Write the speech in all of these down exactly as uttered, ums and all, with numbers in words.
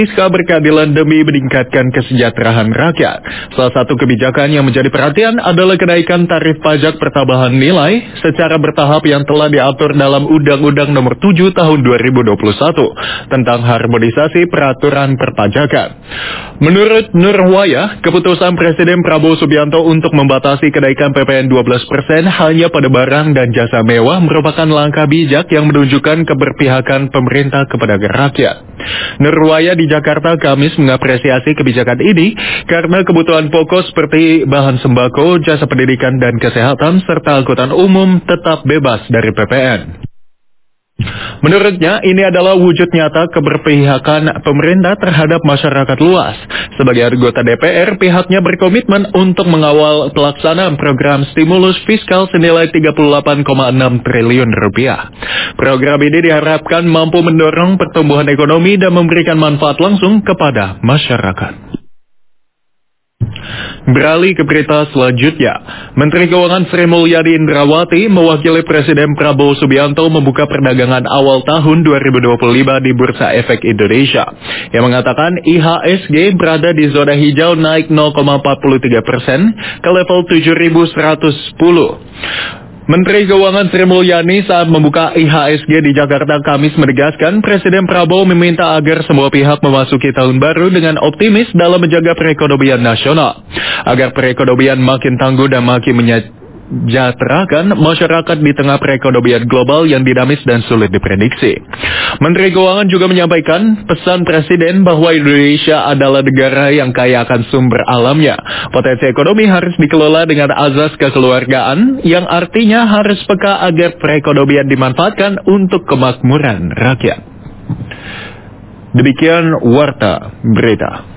Fiskal berkeadilan demi meningkatkan kesejahteraan rakyat. Salah satu kebijakan yang menjadi perhatian adalah kenaikan tarif pajak pertambahan nilai secara bertahap yang telah diatur dalam Undang-Undang Nomor tujuh Tahun dua ribu dua puluh satu tentang harmonisasi peraturan perpajakan. Menurut Nurwaya, keputusan Presiden Prabowo Subianto untuk membatasi kenaikan P P N dua belas persen hanya pada barang dan jasa mewah merupakan langkah bijak yang menunjukkan keberpihakan pemerintah kepada rakyat. Nurwaya di Jakarta Kamis mengapresiasi kebijakan ini karena kebutuhan pokok seperti bahan sembako, jasa pendidikan dan kesehatan, serta angkutan umum tetap bebas dari P P N. Menurutnya, ini adalah wujud nyata keberpihakan pemerintah terhadap masyarakat luas. Sebagai anggota D P R, pihaknya berkomitmen untuk mengawal pelaksanaan program stimulus fiskal senilai tiga puluh delapan koma enam triliun rupiah. Program ini diharapkan mampu mendorong pertumbuhan ekonomi dan memberikan manfaat langsung kepada masyarakat. Beralih ke berita selanjutnya, Menteri Keuangan Sri Mulyani Indrawati mewakili Presiden Prabowo Subianto membuka perdagangan awal tahun dua ribu dua puluh lima di Bursa Efek Indonesia, yang mengatakan I H S G berada di zona hijau naik nol koma empat tiga persen ke level tujuh ribu seratus sepuluh. Menteri Keuangan Sri Mulyani saat membuka I H S G di Jakarta Kamis menegaskan Presiden Prabowo meminta agar semua pihak memasuki tahun baru dengan optimis dalam menjaga perekonomian nasional, agar perekonomian makin tangguh dan makin menyejahterakan masyarakat di tengah perekonomian global yang dinamis dan sulit diprediksi. Menteri Keuangan juga menyampaikan pesan Presiden bahwa Indonesia adalah negara yang kaya akan sumber alamnya. Potensi ekonomi harus dikelola dengan azas kekeluargaan, yang artinya harus peka agar perekonomian dimanfaatkan untuk kemakmuran rakyat. Demikian Warta Berita.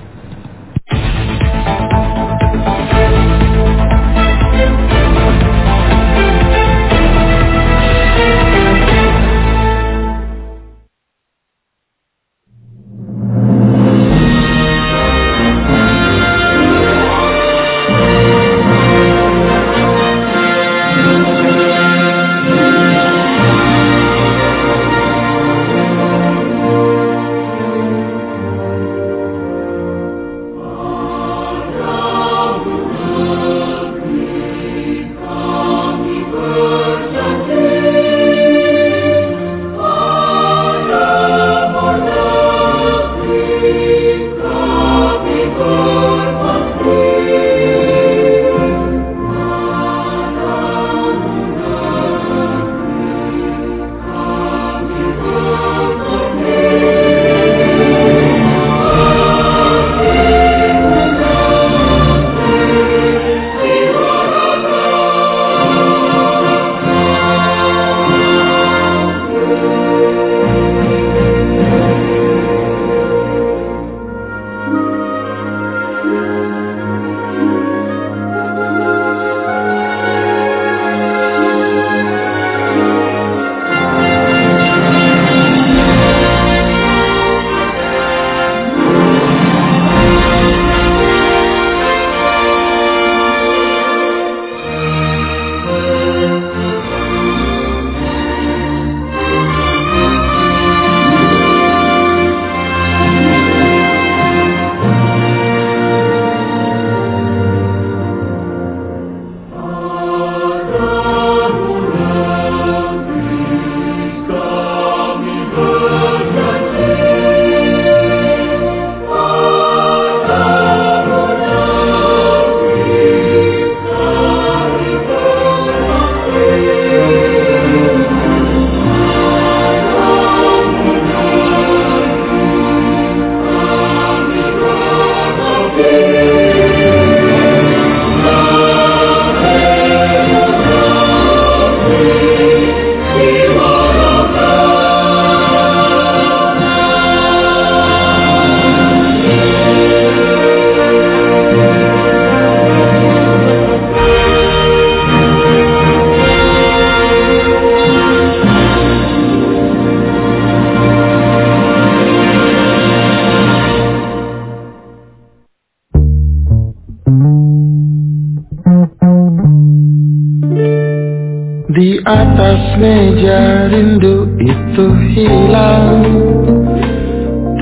Di atas meja rindu itu hilang,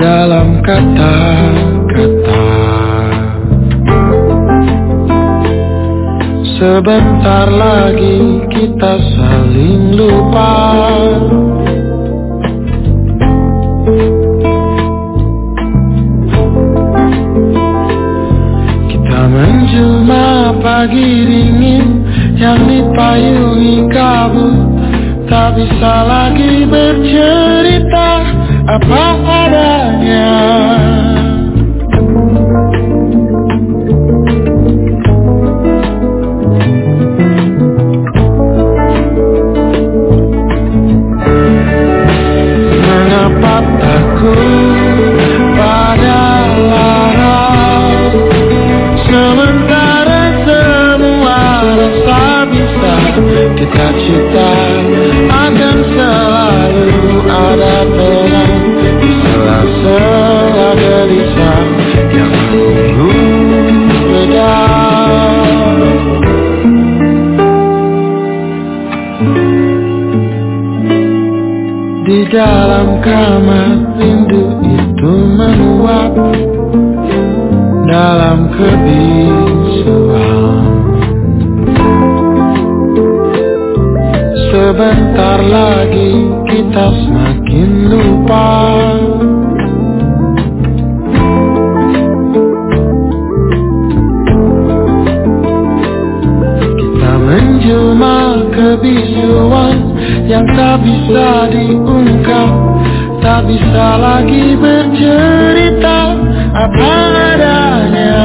dalam kata-kata. Sebentar lagi kita saling lupa. Kita menjelma pagi dingin yang dipayungi kabut. Tak bisa lagi bercerita apa adanya. Mengapa takut pada larang, sementara semua rasa bisa kita cipta. Akan selalu ada terang di sela-sela gelisah yang menunggu reda. Di dalam kamar rindu itu menguap dalam kebisuan. Sebentar lagi kita semakin lupa. Kita menjelma kebisuan yang tak bisa diungkap. Tak bisa lagi bercerita apa adanya.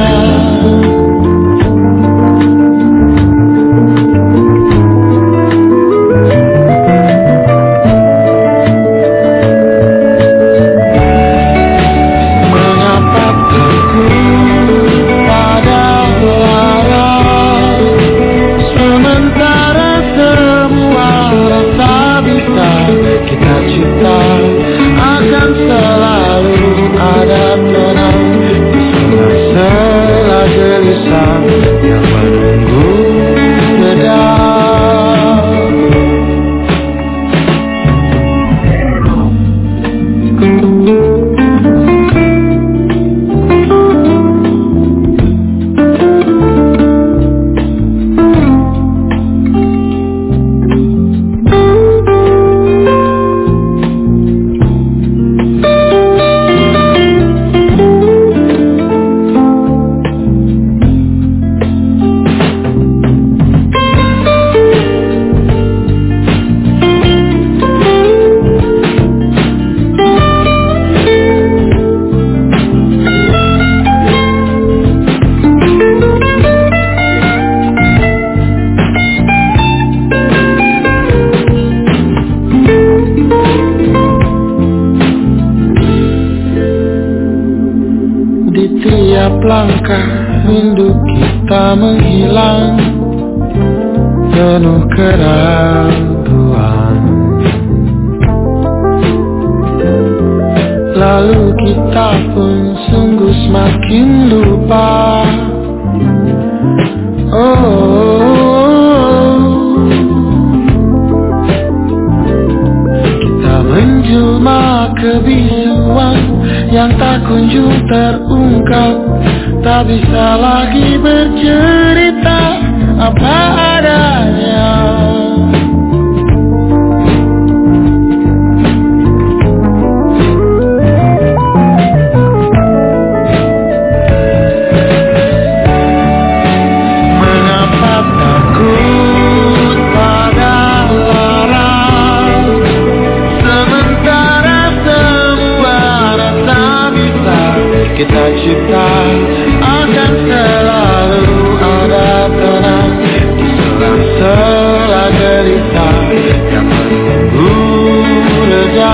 Langkah rindu kita menghilang penuh keraguan. Lalu kita pun sungguh semakin lupa. Oh, kita menjelma kebisuan yang tak kunjung terungkap. Tak bisa lagi bercerita apa adanya. Mengapa takut pada larang, sementara semua rasa bisa kita cipta. Akan selalu ada tenang di sela-sela gelisah yang menunggu reda.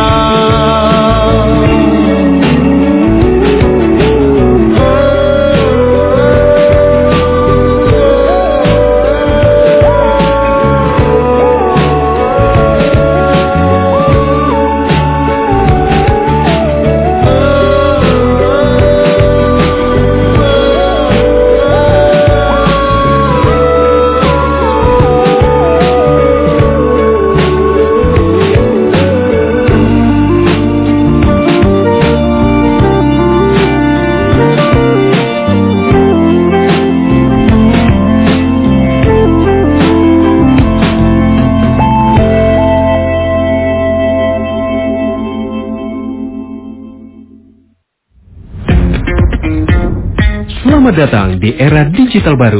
Selamat datang di era digital baru.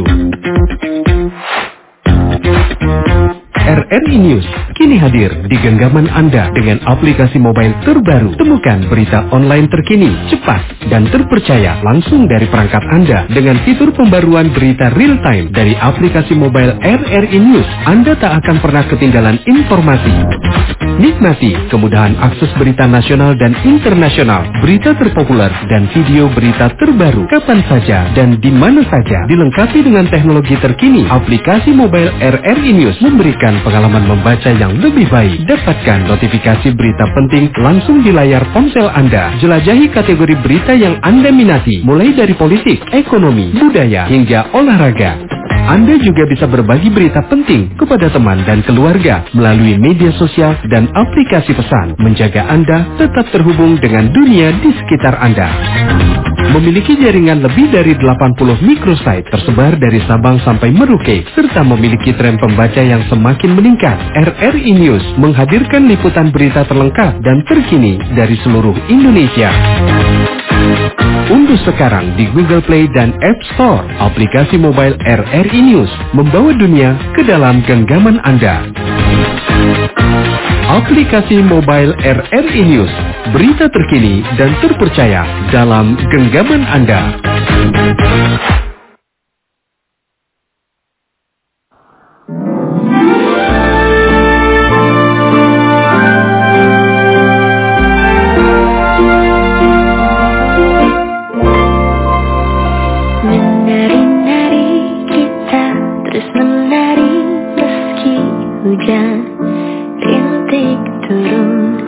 R R I News kini hadir di genggaman Anda dengan aplikasi mobile terbaru. Temukan berita online terkini, cepat, dan terpercaya langsung dari perangkat Anda dengan fitur pembaruan berita real time dari aplikasi mobile R R I News. Anda tak akan pernah ketinggalan informasi. Nikmati kemudahan akses berita nasional dan internasional, berita terpopuler, dan video berita terbaru kapan saja dan di mana saja. Dilengkapi dengan teknologi terkini, aplikasi mobile R R I News memberikan pengalaman membaca yang lebih baik. Dapatkan notifikasi berita penting langsung di layar ponsel Anda. Jelajahi kategori berita yang Anda minati, mulai dari politik, ekonomi, budaya, hingga olahraga. Anda juga bisa berbagi berita penting kepada teman dan keluarga melalui media sosial dan aplikasi pesan, menjaga Anda tetap terhubung dengan dunia di sekitar Anda. Memiliki jaringan lebih dari delapan puluh microsite tersebar dari Sabang sampai Merauke, serta memiliki tren pembaca yang semakin meningkat. R R I News menghadirkan liputan berita terlengkap dan terkini dari seluruh Indonesia. Unduh sekarang di Google Play dan App Store aplikasi mobile R R I News, membawa dunia ke dalam genggaman Anda. Aplikasi mobile R R I News, berita terkini dan terpercaya dalam genggaman Anda. Menari-nari kita terus menari meski hujan rintik turun,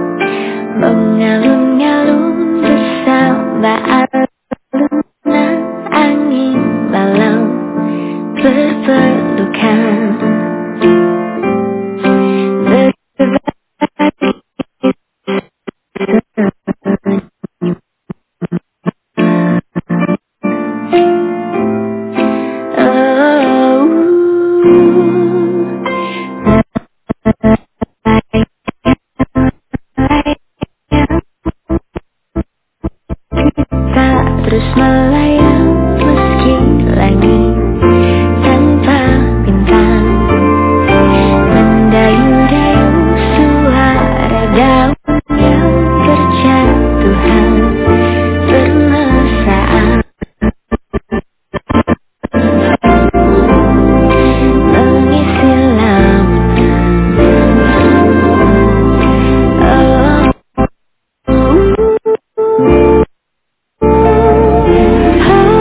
mengalun-alun bersama alunan angin malam berpelukan. Terus melayang meski langit tanpa bintang, mendayu-dayu suara daun yang berjatuhan bermesraan, mengisi lautan. Oh,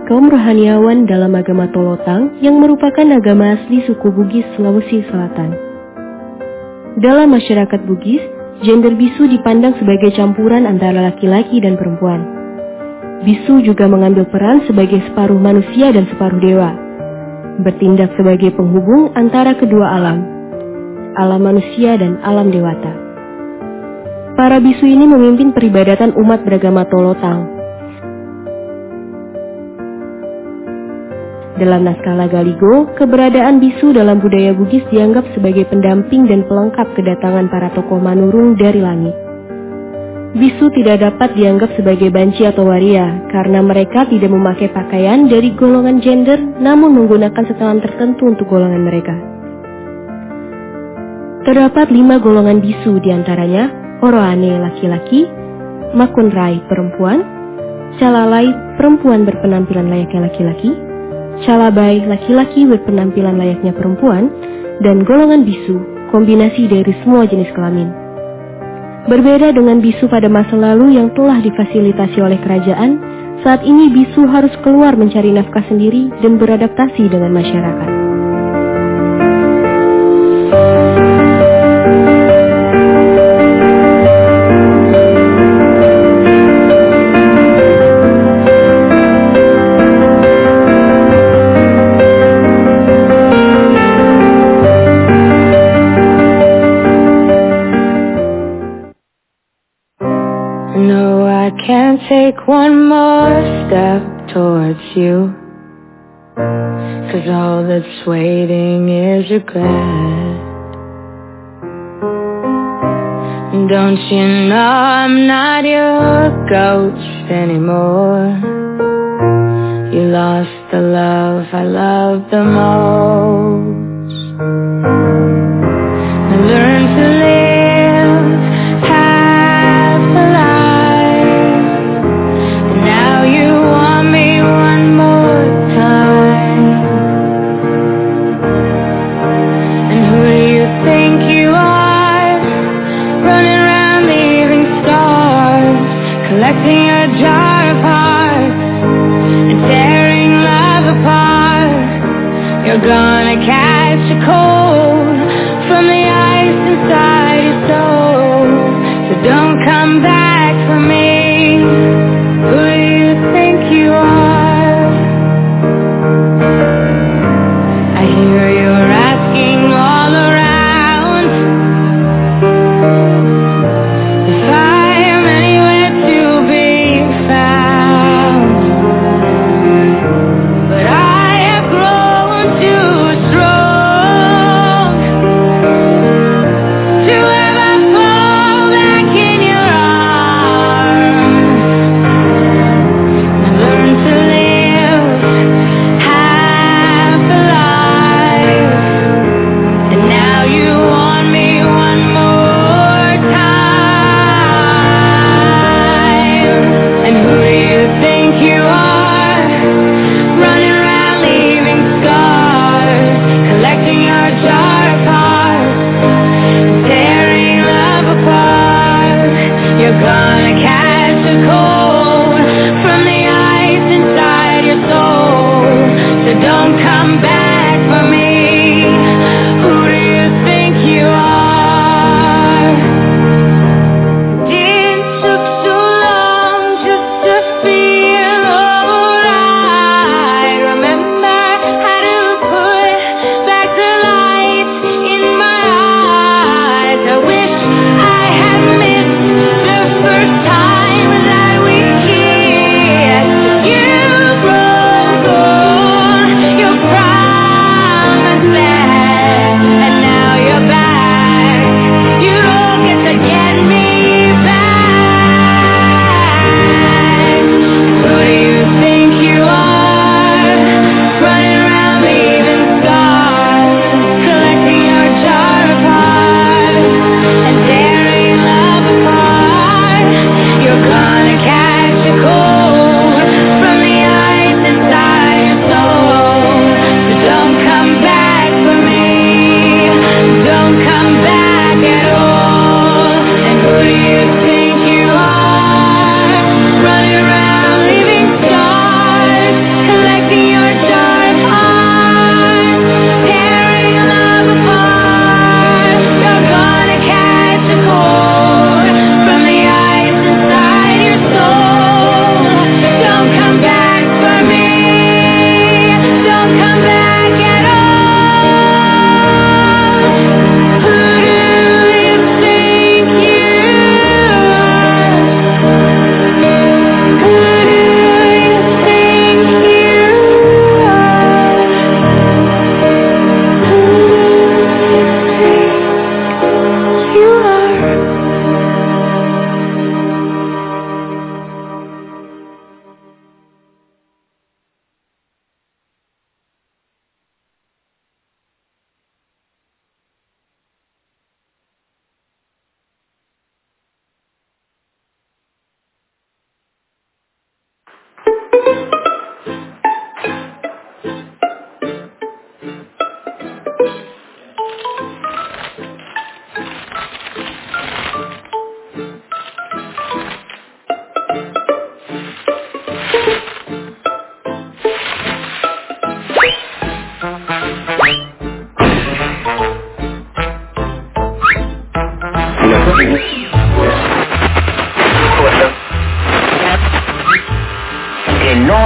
adalah kaum rohaniawan dalam agama Tolotang yang merupakan agama asli suku Bugis Sulawesi Selatan. Dalam masyarakat Bugis, gender bisu dipandang sebagai campuran antara laki-laki dan perempuan. Bisu juga mengambil peran sebagai separuh manusia dan separuh dewa, bertindak sebagai penghubung antara kedua alam, alam manusia dan alam dewata. Para bisu ini memimpin peribadatan umat beragama Tolotang. Dalam naskah Lagaligo, keberadaan bisu dalam budaya Bugis dianggap sebagai pendamping dan pelengkap kedatangan para tokoh manurung dari langit. Bisu tidak dapat dianggap sebagai banci atau waria karena mereka tidak memakai pakaian dari golongan gender namun menggunakan setelan tertentu untuk golongan mereka. Terdapat lima golongan bisu diantaranya Oroane laki-laki, Makunrai perempuan, Calalai perempuan berpenampilan layaknya laki-laki, Calabai laki-laki berpenampilan layaknya perempuan, dan golongan bisu kombinasi dari semua jenis kelamin. Berbeda dengan bisu pada masa lalu yang telah difasilitasi oleh kerajaan, saat ini bisu harus keluar mencari nafkah sendiri dan beradaptasi dengan masyarakat. Can't take one more step towards you, 'cause all that's waiting is regret. Don't you know I'm not your ghost anymore? You lost the love I loved the most. I learned to live half a life, and now you want me one more time. And who do you think you are, running around leaving scars, collecting a jar of hearts and tearing love apart? You're gonna catch a cold from the ice inside your soul, so don't come back for me. Who do you think you are? I hear you're asking all around if I am anywhere to be found, but I have grown too strong to ever fall back in your arms.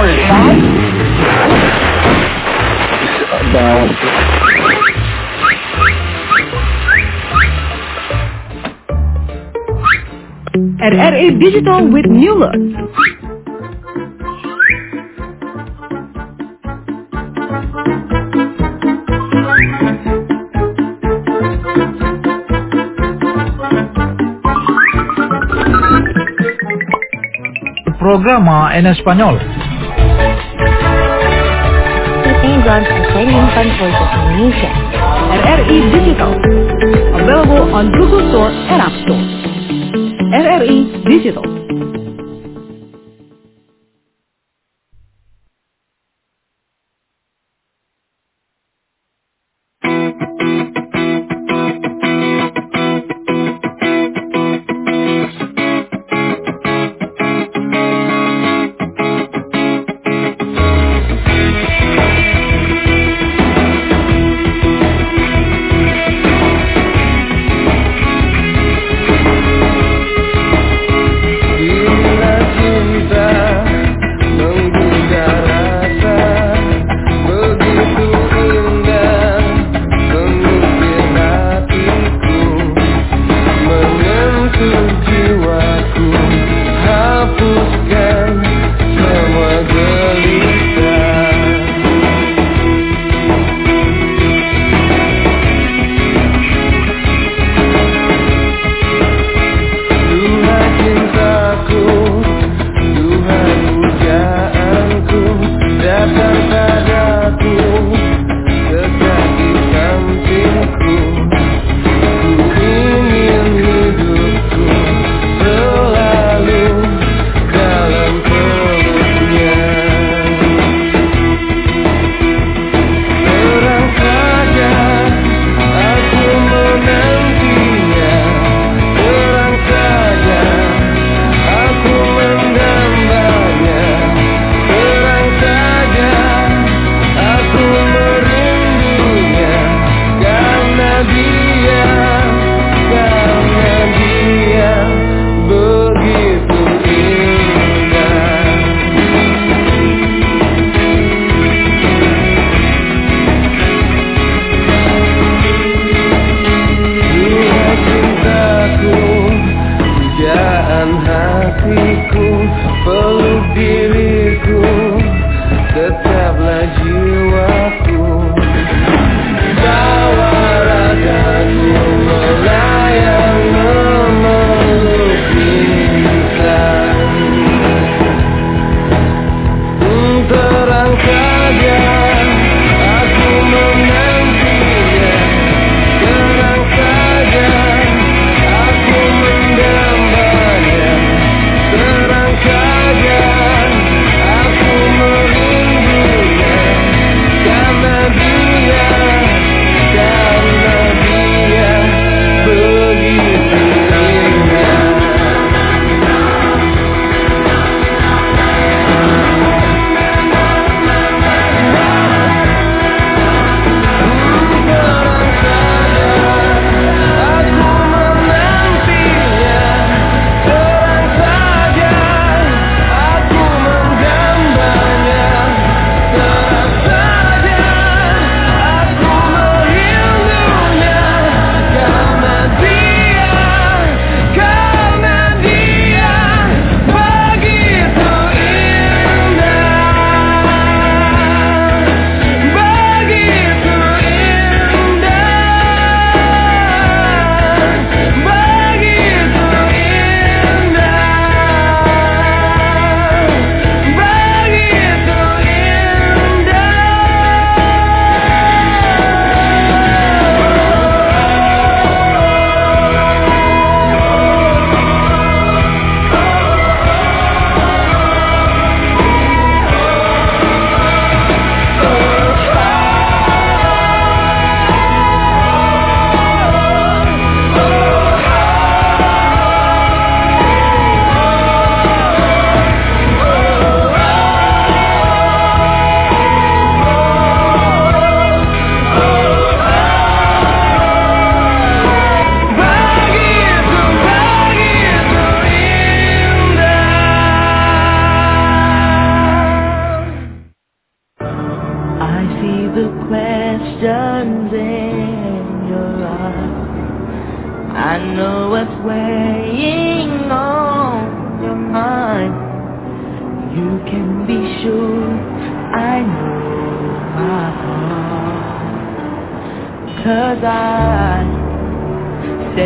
Sorry. About R R I Digital with new look. Programa en español. Pegang Accent Infant Voices Indonesia. R R I Digital. Available on Google Store and App Store. R R I Digital.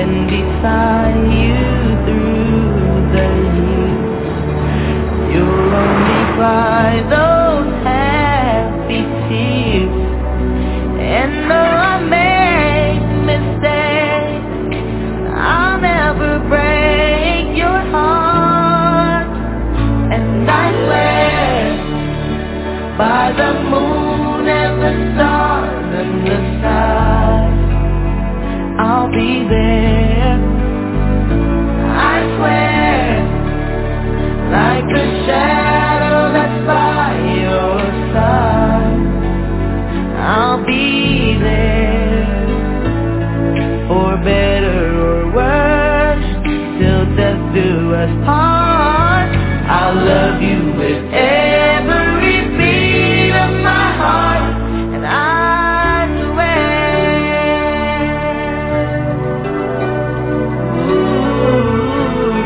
stand beside you through the years. You'll only cry those happy tears. And though I make mistakes, I'll never break your heart. And I swear by the moon and the stars and the sky, I'll be there. I swear, like a shadow that's by your side, I'll be there. For better or worse, till death do us part. I'll love you with every beat of my heart, and I swear. Ooh.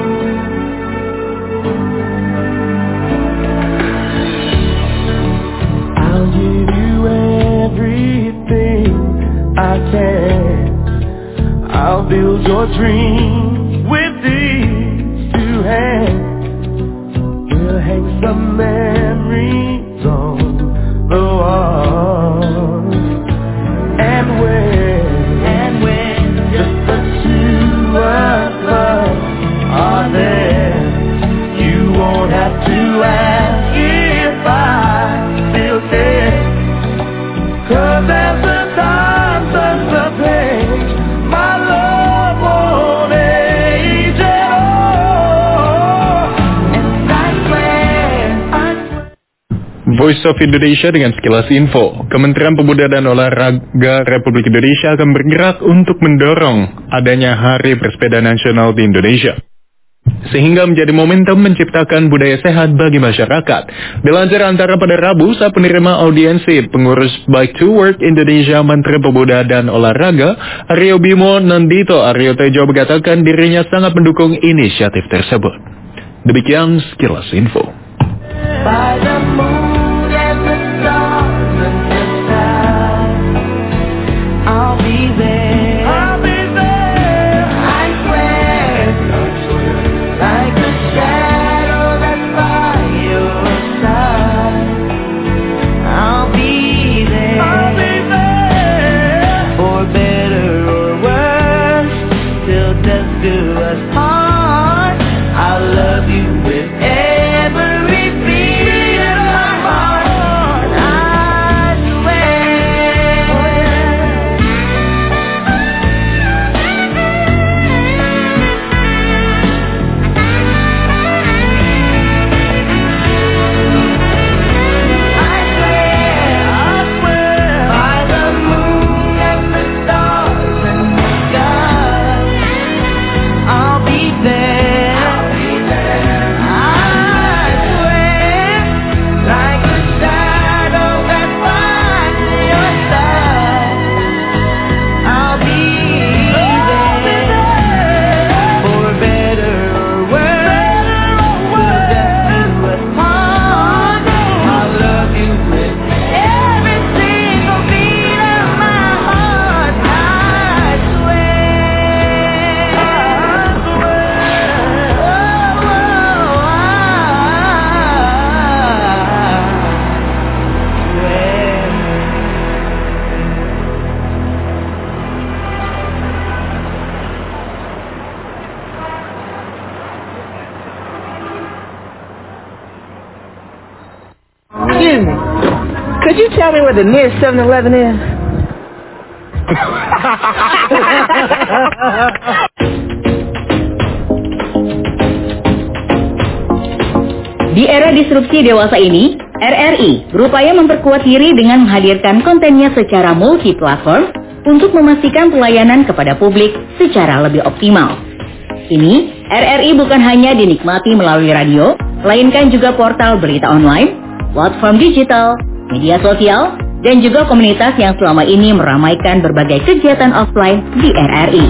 I'll give you everything I can. I'll build your dreams with these two hands. We'll hang some memories on the wall. And when, and when just the two of us are there, you won't have to ask if I still care. 'Cause as the time turns to pain, my love won't age at all. And I swear, I swear. Voice of Indonesia dengan sekilas info. Kementerian Pemuda dan Olahraga Republik Indonesia akan bergerak untuk mendorong adanya Hari Bersepeda Nasional di Indonesia, sehingga menjadi momentum menciptakan budaya sehat bagi masyarakat. Dilansir Antara pada Rabu saat penerima audiensi pengurus Bike to Work Indonesia, Menteri Pemuda dan Olahraga Aryo Bimo Nandito Aryo Tejo mengatakan dirinya sangat mendukung inisiatif tersebut. Demikian sekilas info. By the moon and the stars and the sky, I'll be there. I'll be there. I swear, like a shadow that's by your side, I'll be there. I'll be there. For better or worse, till death do us part. I'll love you with every beat of my heart. And I Excuse me. Could you tell me where the nearest seven eleven is? Di era disrupsi dewasa ini, R R I berupaya memperkuat diri dengan menghadirkan kontennya secara multi-platform untuk memastikan pelayanan kepada publik secara lebih optimal. Kini, R R I bukan hanya dinikmati melalui radio, melainkan juga portal berita online, platform digital, media sosial, dan juga komunitas yang selama ini meramaikan berbagai kegiatan offline di R R I.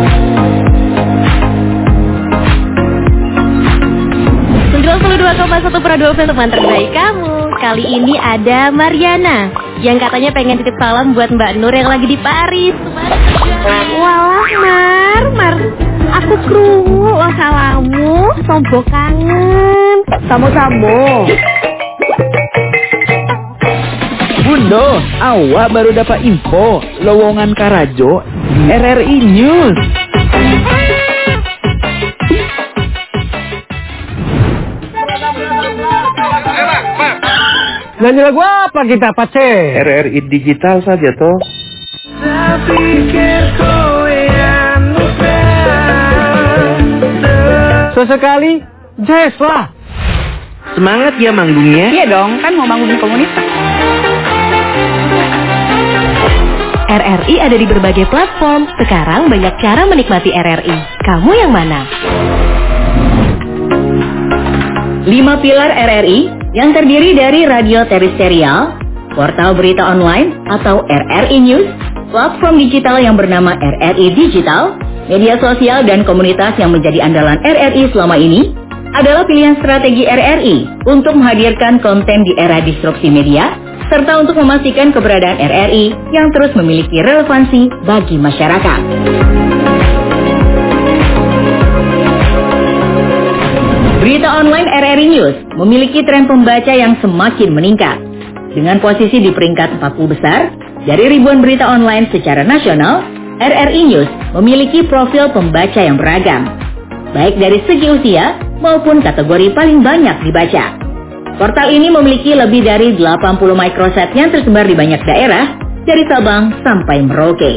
sembilan puluh dua koma satu Prado F M teman terbaik kamu. Kali ini ada Mariana yang katanya pengen titip salam buat Mbak Nur yang lagi di Paris. Teman Walah Mar, Mar, aku krungu lo salamu, sombo kangen. Samo-samo. Bundo, awak baru dapat info lowongan Karajo di R R I News. Nyanyi lagu apa kita, Pace? R R I digital saja toh. Sesekali jazz lah. Semangat ya manggungnya. Iya dong, kan mau manggung komunitas. R R I ada di berbagai platform. Sekarang banyak cara menikmati R R I. Kamu yang mana? Lima pilar R R I yang terdiri dari radio terestrial, portal berita online atau R R I News, platform digital yang bernama R R I Digital, media sosial dan komunitas yang menjadi andalan R R I selama ini adalah pilihan strategi R R I untuk menghadirkan konten di era disrupsi media, serta untuk memastikan keberadaan R R I yang terus memiliki relevansi bagi masyarakat. Berita online R R I News memiliki tren pembaca yang semakin meningkat. Dengan posisi di peringkat empat puluh besar, dari ribuan berita online secara nasional, R R I News memiliki profil pembaca yang beragam, baik dari segi usia maupun kategori paling banyak dibaca. Portal ini memiliki lebih dari delapan puluh microsite yang tersebar di banyak daerah, dari Sabang sampai Merauke.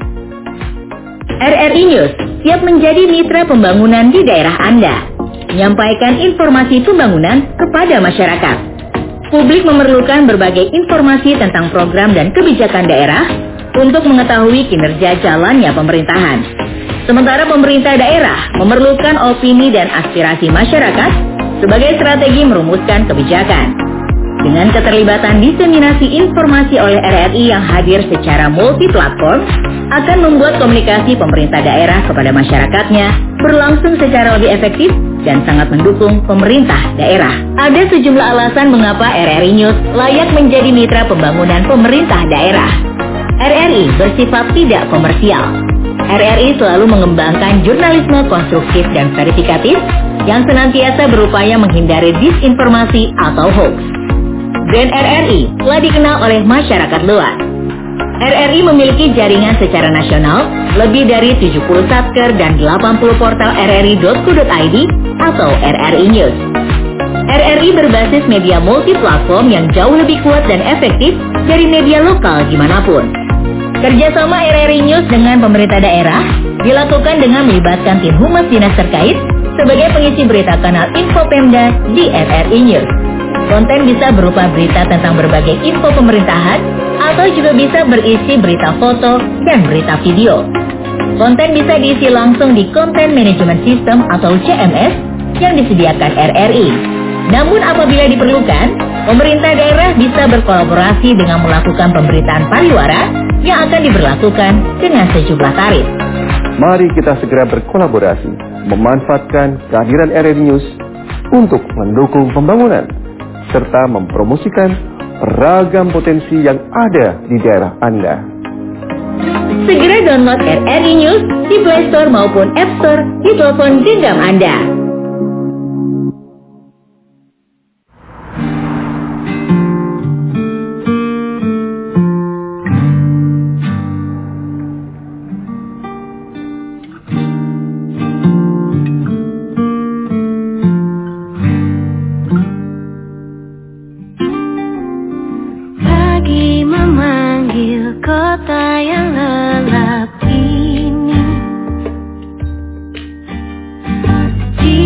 R R I News siap menjadi mitra pembangunan di daerah Anda, menyampaikan informasi pembangunan kepada masyarakat. Publik memerlukan berbagai informasi tentang program dan kebijakan daerah untuk mengetahui kinerja jalannya pemerintahan. Sementara pemerintah daerah memerlukan opini dan aspirasi masyarakat sebagai strategi merumuskan kebijakan. Dengan keterlibatan diseminasi informasi oleh R R I yang hadir secara multi-platform, akan membuat komunikasi pemerintah daerah kepada masyarakatnya berlangsung secara lebih efektif dan sangat mendukung pemerintah daerah. Ada sejumlah alasan mengapa R R I News layak menjadi mitra pembangunan pemerintah daerah. R R I bersifat tidak komersial. R R I selalu mengembangkan jurnalisme konstruktif dan verifikatif yang senantiasa berupaya menghindari disinformasi atau hoax. Brand R R I telah dikenal oleh masyarakat luas. R R I memiliki jaringan secara nasional lebih dari tujuh puluh satker dan delapan puluh portal r r i dot co dot i d atau R R I News. R R I berbasis media multi-platform yang jauh lebih kuat dan efektif dari media lokal dimanapun. Kerjasama R R I News dengan pemerintah daerah dilakukan dengan melibatkan tim humas dinas terkait sebagai pengisi berita kanal Info Pemda di R R I News. Konten bisa berupa berita tentang berbagai info pemerintahan atau juga bisa berisi berita foto dan berita video. Konten bisa diisi langsung di Content Management System atau C M S yang disediakan R R I. Namun apabila diperlukan, pemerintah daerah bisa berkolaborasi dengan melakukan pemberitaan pariwara yang akan diberlakukan dengan sejumlah tarif. Mari kita segera berkolaborasi, memanfaatkan kehadiran R R I News untuk mendukung pembangunan, serta mempromosikan ragam potensi yang ada di daerah Anda. Segera download R R I News di Play Store maupun App Store di telepon genggam Anda. Di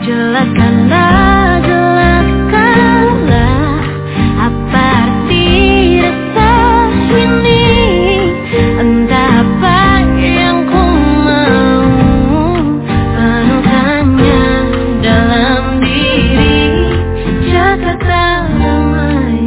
Jelaskanlah, jelaskanlah apa arti rasa ini. Entah apa yang ku mau, penuhkannya dalam diri. Jakarta damai.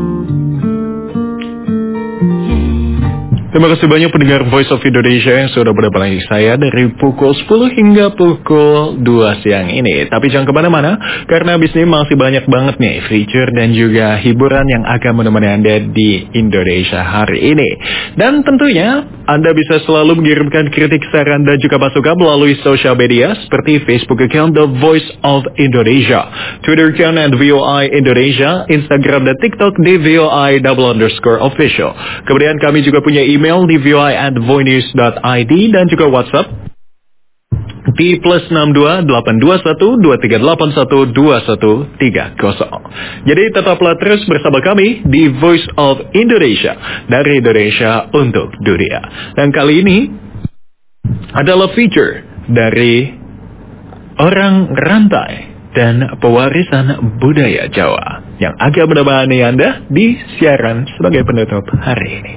Terima kasih banyak pendengar Voice of Indonesia yang sudah bersama saya dari pukul sepuluh hingga pukul dua siang ini. Tapi jangan kemana-mana, karena abis ini masih banyak banget nih feature dan juga hiburan yang akan menemani Anda di Indonesia hari ini. Dan tentunya Anda bisa selalu mengirimkan kritik, saran, dan juga masukan melalui sosial media seperti Facebook account The Voice of Indonesia, Twitter account at V O I Indonesia, Instagram dan TikTok di V O I double underscore official. Kemudian kami juga punya email di V O I at voinews dot I D dan juga WhatsApp di plus enam dua delapan dua satu dua tiga delapan satu dua satu tiga nol. Jadi tetaplah terus bersama kami di Voice of Indonesia, dari Indonesia untuk dunia. Dan kali ini adalah feature dari orang rantai dan pewarisan budaya Jawa yang akan menemani Anda di siaran sebagai penutup hari ini.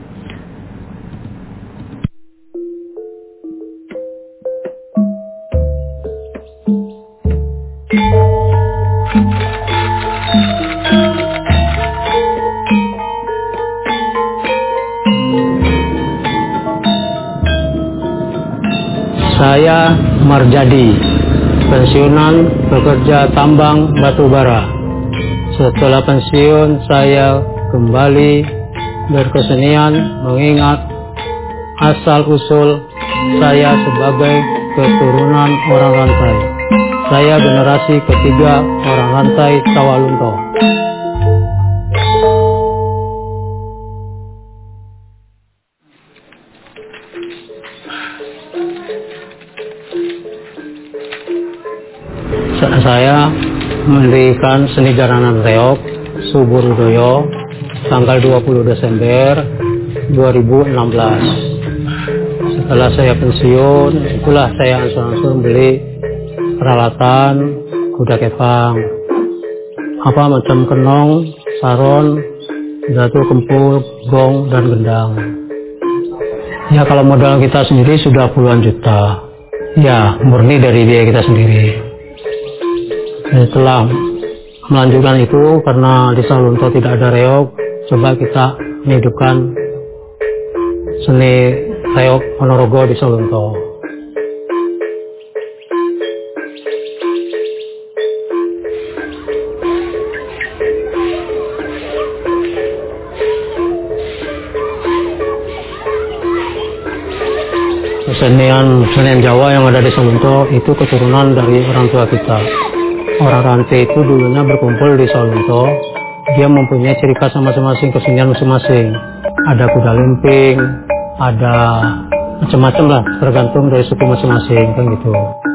Saya Marjadi, pensiunan pekerja tambang batubara. Setelah pensiun, saya kembali berkesenian mengingat asal-usul saya sebagai keturunan orang rantai. Saya generasi ketiga orang rantai Sawalunto. Saya mendirikan seni jaranan reog Suburudoyo tanggal dua puluh Desember dua ribu enam belas. Setelah saya pensiun, itulah saya langsung beli peralatan kuda kepang, apa macam kenong, saron, datu, kempul, gong, dan gendang. Ya, kalau modal kita sendiri sudah puluhan juta. Ya, murni dari biaya kita sendiri. Setelah melanjutkan itu, karena di Sawalunto tidak ada reog, coba kita menghidupkan seni reog Ponorogo di Sawalunto. Kesenian kesenian Jawa yang ada di Sawalunto itu keturunan dari orang tua kita. Orang rantai itu dulunya berkumpul di Sawalunto. Dia mempunyai ciri khas masing-masing, kesenian masing-masing. Ada kuda limping, ada macam-macam lah, tergantung dari suku masing-masing, kan gitu.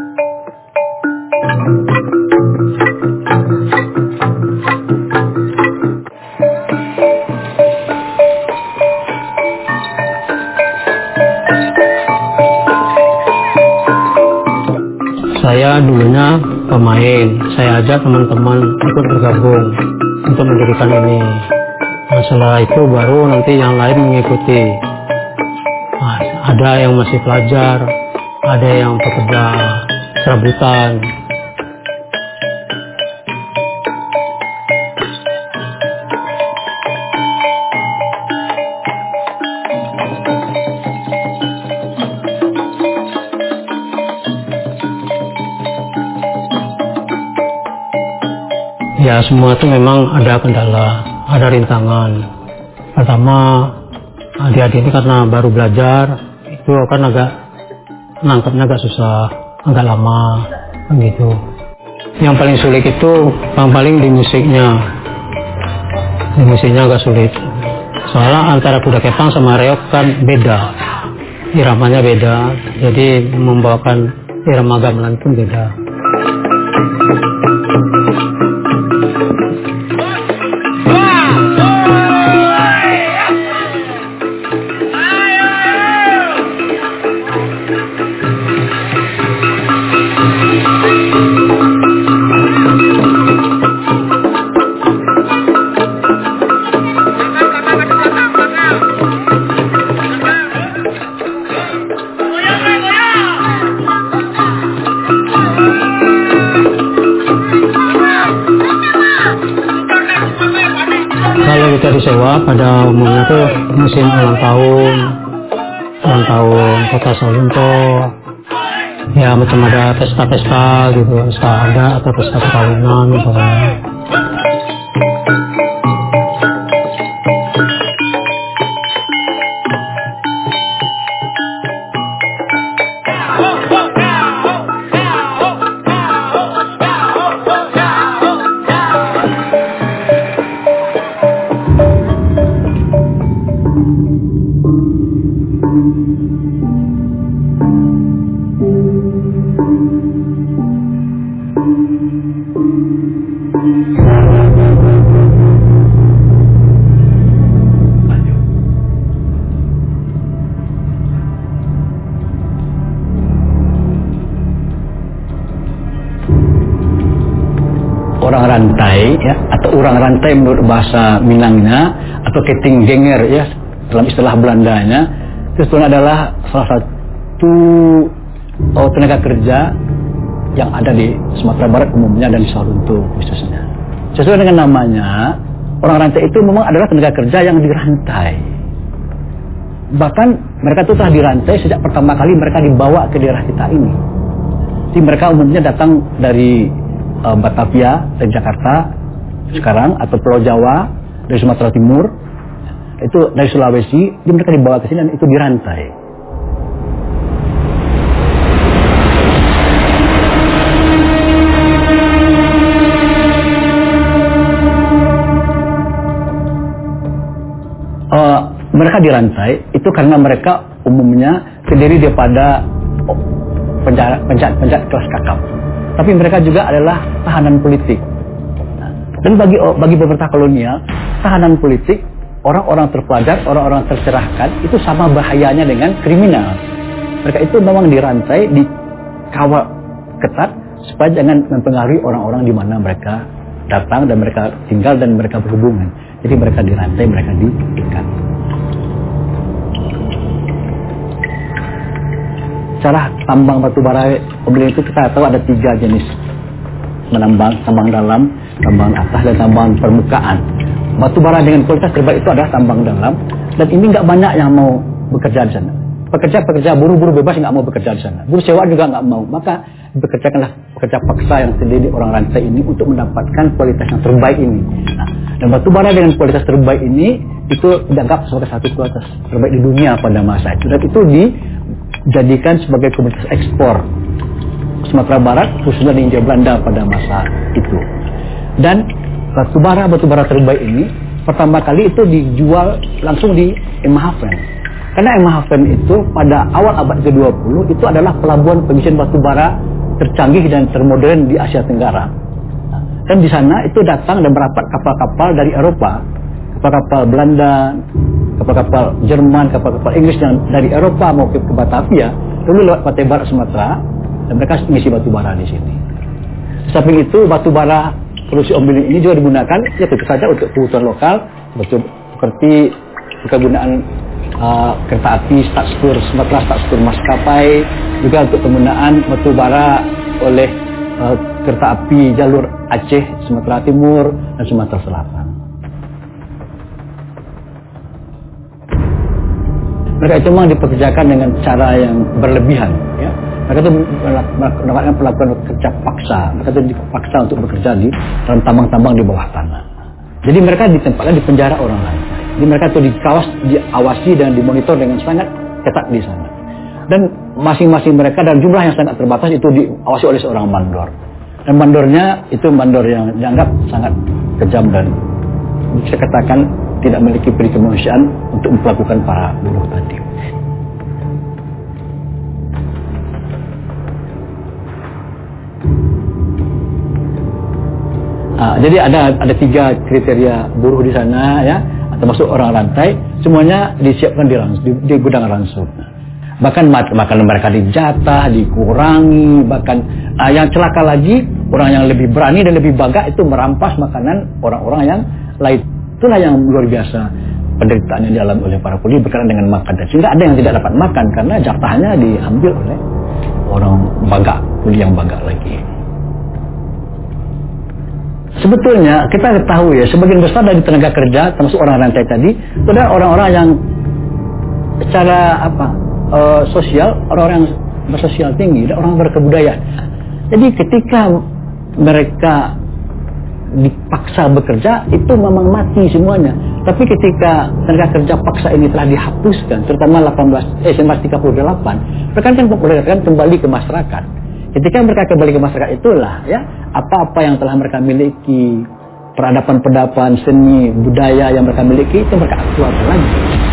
Saya dulunya pemain, saya ajak teman-teman ikut bergabung untuk mendirikan ini. Nah, setelah itu baru nanti yang lain mengikuti. Nah, ada yang masih pelajar, ada yang pekerja serabutan. Ya, semua itu memang ada kendala, ada rintangan. Pertama, adik-adik ini karena baru belajar, itu kan agak nangkepnya agak susah, agak lama, gitu. Yang paling sulit itu, yang paling di musiknya. Di musiknya agak sulit. Soalnya antara kuda kepang sama reog kan beda. Iramanya beda, jadi membawakan irama gamelan pun beda. Kita disewa pada umumnya tuh musim ulang tahun, ulang tahun Kota Sawalunto. Ya macam ada pesta-pesta gitu, pesta ada atau pesta perkawinan misalnya. Orang rantai ya, atau orang rantai menurut bahasa Minangnya atau ketinggenger ya dalam istilah Belandanya, itu sebenarnya adalah salah satu oh, tenaga kerja yang ada di Sumatera Barat umumnya dan di Sawalunto khususnya. Sesuai dengan namanya, orang rantai itu memang adalah tenaga kerja yang dirantai. Bahkan mereka itu telah dirantai sejak pertama kali mereka dibawa ke daerah kita ini. Jadi mereka umumnya datang dari uh, Batavia, dari Jakarta sekarang, atau Pulau Jawa, dari Sumatera Timur, itu dari Sulawesi, jadi mereka dibawa ke sini dan itu dirantai. Uh, mereka dirantai itu karena mereka umumnya terdiri daripada penjahat, penjahat, penjahat kelas kakap. Tapi mereka juga adalah tahanan politik. Dan bagi bagi pemerintah kolonial, tahanan politik, orang-orang terpelajar, orang-orang tercerahkan itu sama bahayanya dengan kriminal. Mereka itu memang dirantai, dikawal ketat supaya jangan mempengaruhi orang-orang di mana mereka datang dan mereka tinggal dan mereka berhubungan. Jadi mereka dirantai, mereka diikat. Cara tambang batu bara obling itu kita tahu ada tiga jenis menambang, tambang dalam, tambang atas, dan tambang permukaan. Batu bara dengan kualitas terbaik itu adalah tambang dalam, dan ini nggak banyak yang mau bekerja di sana. Pekerja-pekerja buruh-buruh bebas nggak mau bekerja di sana. Buruh sewa juga nggak mau. Maka bekerjakanlah pekerja paksa yang terdiri orang rantai ini untuk mendapatkan kualitas yang terbaik ini. Nah, dan batu bara dengan kualitas terbaik ini itu dianggap sebagai satu kualitas terbaik di dunia pada masa itu. Dan itu dijadikan sebagai komoditas ekspor Sumatera Barat, khususnya di Hindia Belanda pada masa itu. Dan batu bara batu bara terbaik ini pertama kali itu dijual langsung di Emhaven. Karena Emhaven itu pada awal abad ke dua puluh itu adalah pelabuhan pengisian batu bara tercanggih dan termodern di Asia Tenggara. Dan di sana itu datang dan merapat kapal-kapal dari Eropa, kapal-kapal Belanda, kapal-kapal Jerman, kapal-kapal Inggris yang dari Eropa mau ke, ke Batavia, dulu lewat Pantai Barat Sumatera, dan mereka mengisi batu bara di sini. Samping itu batu bara produksi Ombilin ini juga digunakan ya tentu saja untuk kebutuhan lokal, betul seperti kegunaan uh, kereta api Stadstur Sumatera, Stadstur maskapai, juga untuk penggunaan batu bara oleh uh, kereta api jalur Aceh, Sumatera Timur dan Sumatera Selatan. Mereka itu memang dipekerjakan dengan cara yang berlebihan, ya. Mereka itu mendapatkan perlakuan kerja paksa. Mereka itu dipaksa untuk bekerja di dalam tambang-tambang di bawah tanah. Jadi mereka ditempatkan di penjara orang lain. Jadi mereka itu dikawas, diawasi dan dimonitor dengan sangat ketat di sana. Dan masing-masing mereka dalam jumlah yang sangat terbatas itu diawasi oleh seorang mandor. Dan mandornya itu mandor yang dianggap sangat kejam dan bisa katakan tidak memiliki peri kemanusiaan untuk melakukan para buruh tadi. Uh, jadi ada ada tiga kriteria buruh di sana, ya, termasuk orang rantai, semuanya disiapkan di, di, di gudang ransum. Bahkan makanan mereka dijatah, dikurangi, bahkan uh, yang celaka lagi, orang yang lebih berani dan lebih bangga itu merampas makanan orang-orang yang lain. Itulah yang luar biasa penderitaan yang dialami oleh para kuli berkaitan dengan makan. Dan sehingga ada yang tidak dapat makan karena jatahnya diambil oleh orang bangga, kuli yang bangga lagi. sebetulnya kita ketahui ya, sebagian besar dari tenaga kerja termasuk orang rantai tadi itu adalah orang-orang yang secara apa uh, sosial, orang-orang yang bersosial tinggi dan orang berkebudayaan. Jadi ketika mereka dipaksa bekerja itu memang mati semuanya. Tapi ketika tenaga kerja paksa ini telah dihapuskan, terutama delapan belas eh seribu sembilan ratus tiga puluh delapan, mereka kan mereka kan kembali ke masyarakat. Ketika mereka kembali ke masyarakat itulah ya apa-apa yang telah mereka miliki, peradaban-peradaban, seni, budaya yang mereka miliki itu mereka keluarkan lagi.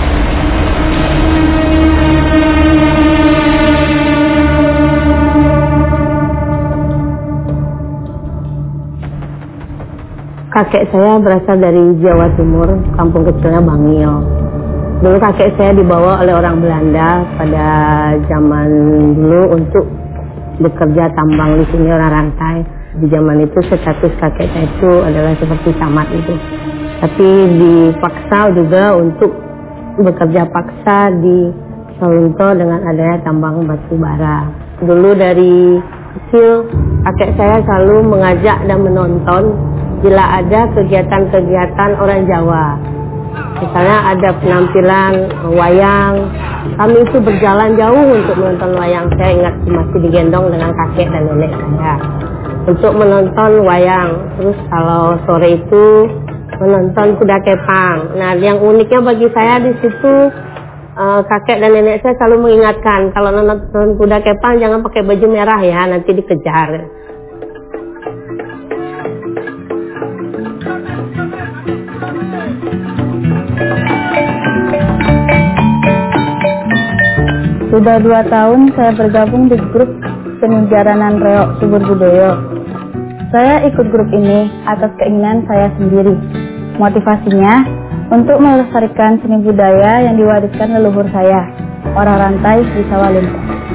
Kakek saya berasal dari Jawa Timur, kampung kecilnya Bangil. Dulu kakek saya dibawa oleh orang Belanda pada zaman dulu untuk bekerja tambang di sini, orang rantai. Di zaman itu status kakek saya itu adalah seperti camat itu. Tapi dipaksa juga untuk bekerja paksa di Sawalunto dengan adanya tambang batu bara. Dulu dari kecil kakek saya selalu mengajak dan menonton bila ada kegiatan-kegiatan orang Jawa. Misalnya ada penampilan wayang, kami itu berjalan jauh untuk menonton wayang. Saya ingat masih digendong dengan kakek dan nenek saya untuk menonton wayang. Terus kalau sore itu menonton kuda kepang. Nah, yang uniknya bagi saya di situ uh, kakek dan nenek saya selalu mengingatkan kalau nonton kuda kepang jangan pakai baju merah ya, nanti dikejar. Sudah dua tahun saya bergabung di grup Seni Jaranan Reok Subur Budoyo. Saya ikut grup ini atas keinginan saya sendiri. Motivasinya untuk melestarikan seni budaya yang diwariskan leluhur saya, orang rantai di Sawalunto.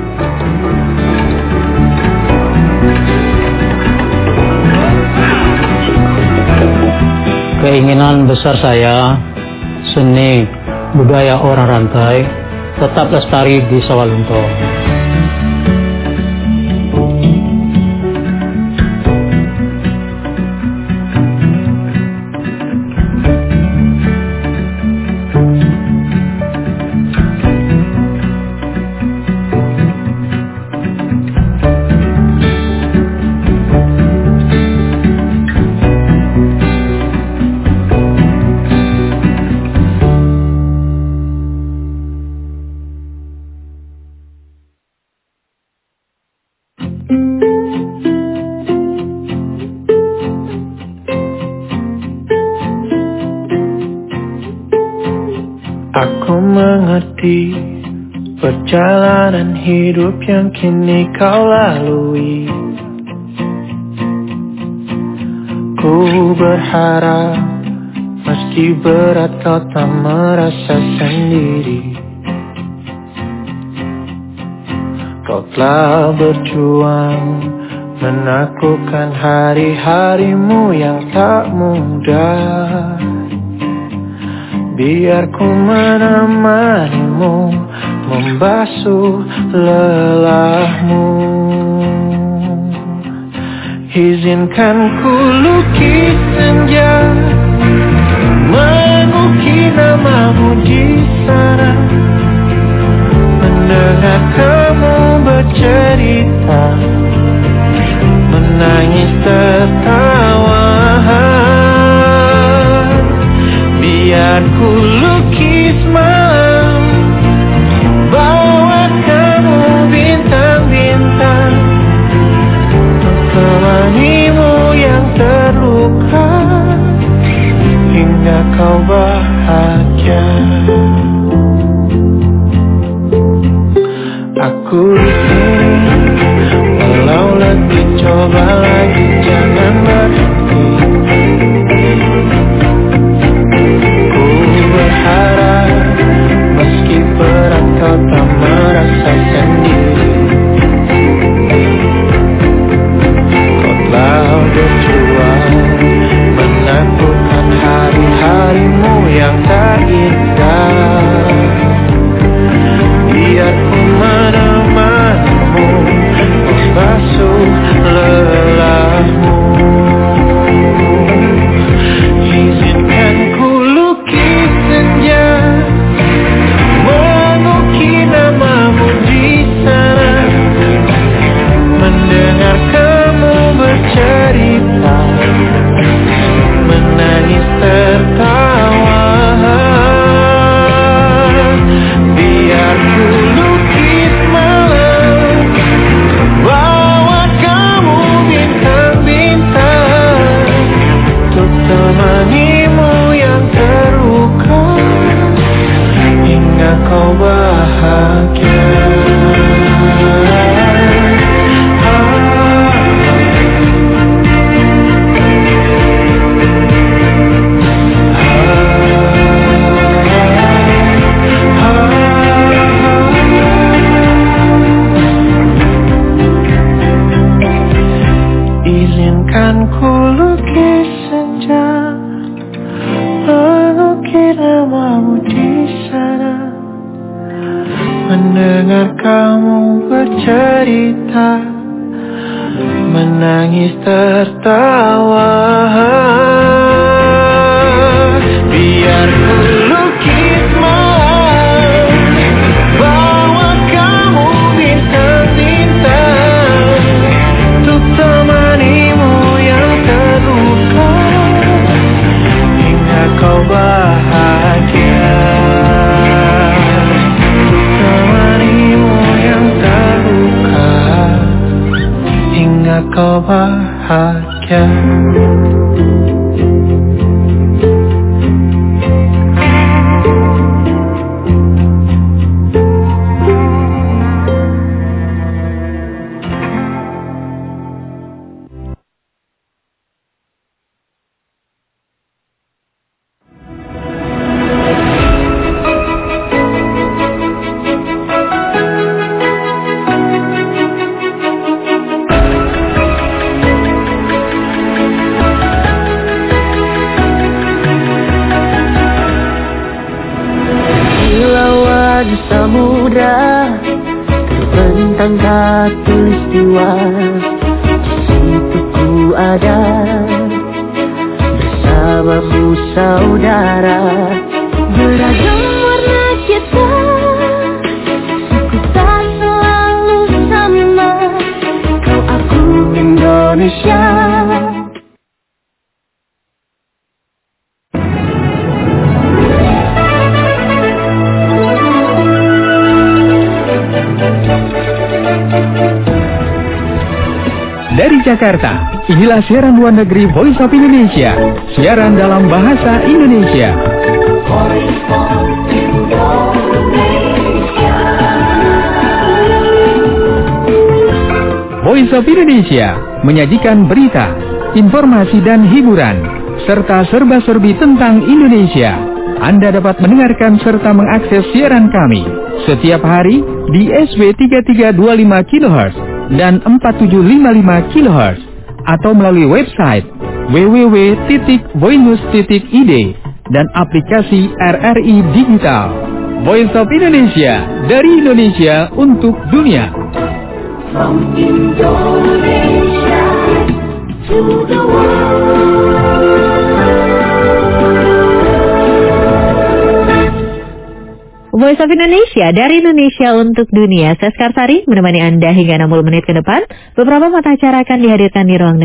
Keinginan besar saya, seni budaya orang rantai tetap lestari di Sawalunto. Aku mengerti perjalanan hidup yang kini kau lalui. Ku berharap meski berat kau tak merasa sendiri. Kau telah berjuang menaklukkan hari-harimu yang tak mudah. Biar ku menemanimu, membasuh lelahmu. Izinkan ku lukis senja, mengukir namamu di sana. Mendengar kamu bercerita, menangis tertawa. Biar ku lukis malam, bawa kamu bintang-bintang, temanimu yang terluka, hingga kau bahagia. Aku di sini, walau letih coba lagi, jangan berhenti. Meski berat kau tak merasa sendiri. Kau telah berjuang menaklukkan hari-harimu yang tak indah. Biar ku menemanimu, membasuh lelah. Izinkan ku lukis senja, mengukir namamu di sana, mendengar kamu bercerita, menangis tertawa. Biar ku lukis malam, bawa kamu bintang-bintang, untuk temanimu yang terluka, hingga kau bahagia. Untuk temanimu yang terluka, hingga kau bahagia. Samudra terbentang khatulistiwa, di situ ku ada bersamamu saudara. Beragam warna kita, suku tak selalu sama, kau aku Indonesia. Dari Jakarta, inilah siaran luar negeri Voice of Indonesia, siaran dalam bahasa Indonesia. Voice of Indonesia menyajikan berita, informasi dan hiburan, serta serba-serbi tentang Indonesia. Anda dapat mendengarkan serta mengakses siaran kami setiap hari di S W tiga tiga dua lima kilohertz dan empat tujuh lima lima kilohertz atau melalui website w w w titik voinews titik i d dan aplikasi R R I Digital. Voice of Indonesia, dari Indonesia untuk dunia. From Indonesia to the world. Voice of Indonesia, dari Indonesia untuk dunia. Saya Skarsari menemani Anda hingga enam puluh menit ke depan. Beberapa mata acara akan dihadirkan di ruang